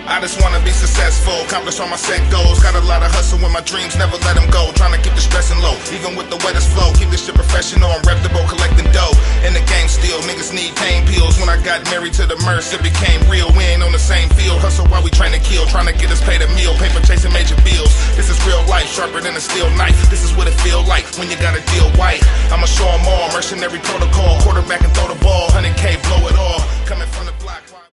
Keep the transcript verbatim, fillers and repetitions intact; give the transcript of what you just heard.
I just wanna be successful, accomplish all my set goals. Got a lot of hustle with my dreams, never let them go. Trying to keep the stressing low, even with the wettest flow. Keep this shit professional, I'm reputable, collecting dough. In the game still, niggas need pain pills. When I got married to the merce, it became real. We ain't on the same field, hustle while we trying to kill. Trying to get us paid a meal, paper chasing major bills. This is real life, sharper than a steel knife. This is what it feel like when you gotta deal white. I'ma show them all, mercenary protocol. Quarterback and throw the ball, one hundred K blow it all. Coming from the block.